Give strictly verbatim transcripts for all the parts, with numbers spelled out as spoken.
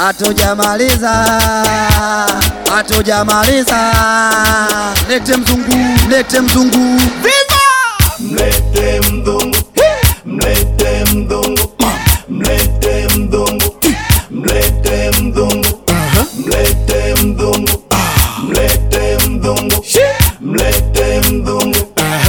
Hatujamaliza, hatujamaliza. Lete mzungu, lete mzungu. Viva! Mlete mzungu, mlete mzungu, mlete mzungu, mlete mzungu, mlete mzungu, mlete mzungu, mlete mzungu,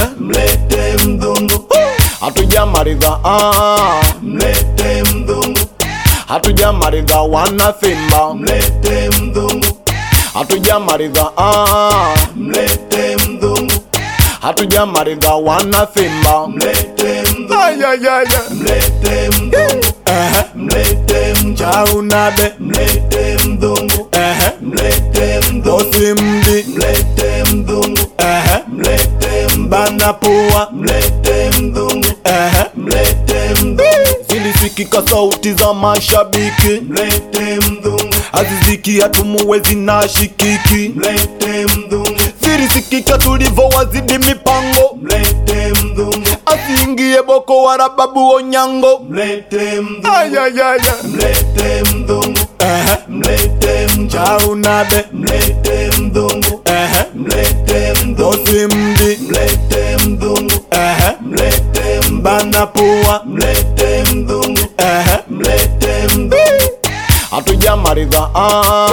mlete mzungu. Hatujamaliza, ah, mlete mzungu. Hatujamaliza wana Simba, mlete mzungu. Hatujamaliza, ah, mlete mzungu. Hatujamaliza wana Simba, mlete mzungu. ay ay ay, mlete mzungu, eh, mlete mzungu. Chaunabe, mlete mzungu, eh, mlete mzungu. Osimdi, mlete mzungu, eh, mlete mzungu. Banapua, mlete mzungu, eh, mlete mzungu. zilisikika sauti za mashabiki, mlete mzungu, aziziki hatumuwezi na shikiki, mlete mzungu. zilisikika tulivo wazidi mipango, mlete mzungu, asiingie Boko Warababu Onyango, mlete mzungu. ay ay ay, mlete mzungu, eh, mlete mzungu. Chaunabe, mlete mzungu, eh, mlete mzungu. Osimdi, mlete mzungu, eh, mlete mzungu. Banapua, mlete mzungu, eh, mlete mzungu. Hatujamaliza, ah,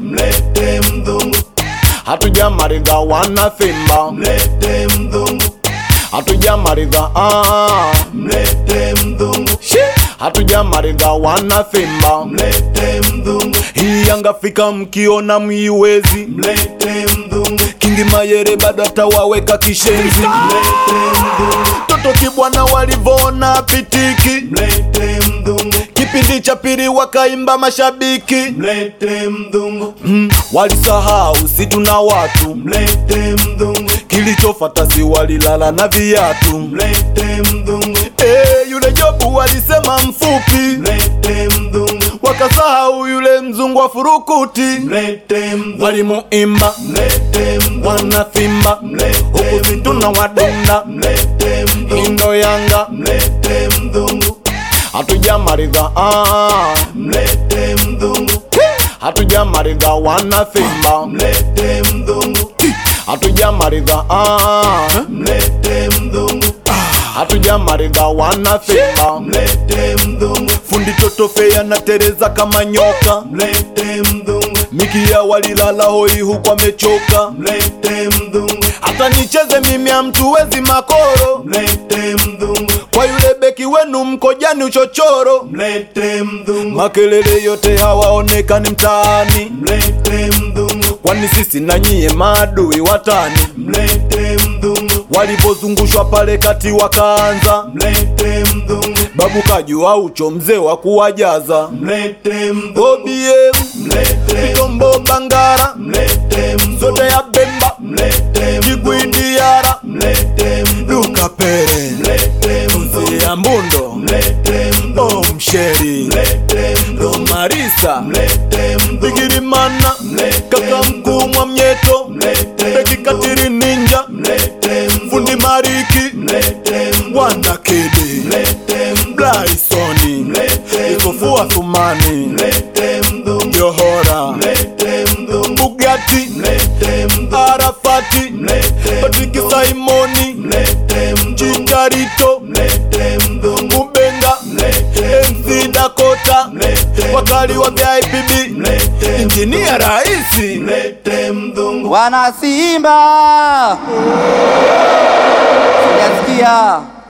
mlete mzungu, Hatujamaliza wana Simba, mlete mzungu. Hatujamaliza, ah, mlete mzungu, Hatujamaliza wana Simba, mlete mzungu. hii Yanga Afrika mkiona mwiwezi, mlete mzungu, Kingi Mayere bado atawaweka kishenzi, mlete mzungu. Toto Kibwana walivona pitiki, mlete mzungu, kipindi cha pili wakaimba mashabiki, mlete mzungu. mm, walisahau si tuna watu, mlete mzungu, kilichofata si walilala na viatu, mlete mzungu. eh, yule Jobu walisema mfupi, mlete mzungu, wakasahau yule mzungu wa furukuti, mlete mzungu. walimuimba mlete mzungu, wana Simba, huku si tuna wadunda, mlete mzungu. Indo Yanga. mlete mzungu, Hatujamaliza, ah, mlete mzungu, Hatujamaliza wana Simba, mlete mzungu. Hatujamaliza, ah, mlete mzungu, Hatujamaliza wana Simba, mlete mzungu. fundi Toto Fea na Tereza kama nyoka, mlete mzungu, Mikia walilala hoi huku amechoka, mlete mzungu. hata nicheze mimi hamtuwezi makoro, mlete mzungu, kwa yule beki wenu mkojani uchochoro, mlete mzungu. makelele yote hawaonekani mtaani, mlete mzungu, kwani sisi na nyie maadui watani, mlete mzungu. walipozungushwa pale kati wakaanza, mlete mzungu, Babu kajua ucho mzee wa kuwajaza, mlete mzungu. O B M, mlete Mitombo Bangara, mlete mzungu, zote ya Bemba, mlete Kigwi Diara, mlete mzungu. Luka Pere, mlete mzungu, Mzee ya Mbundo, mlete mzungu. O Msheri, mlete mzungu, Romarisa, mlete mzungu. Bigirimana, kaka mkuu Mwamnyeto, Beki Katiri Ninja, mlete mzungu. fundi Mariki, mlete mzungu. Wanda Kede, mlete mzungu. Blaisoni, mlete Ikofu Athumani, mlete mzungu. Johora, mlete mzungu. Bugatti, mlete mzungu. Arafati, mlete Patrick Simoni, mlete mzungu. Chicharito, mlete mzungu. Mubenga, mlete M C Dakota, mlete wakali wa V I P B, mlete Injinia Raisi, mlete mzungu. Wana Simba, sijasikia.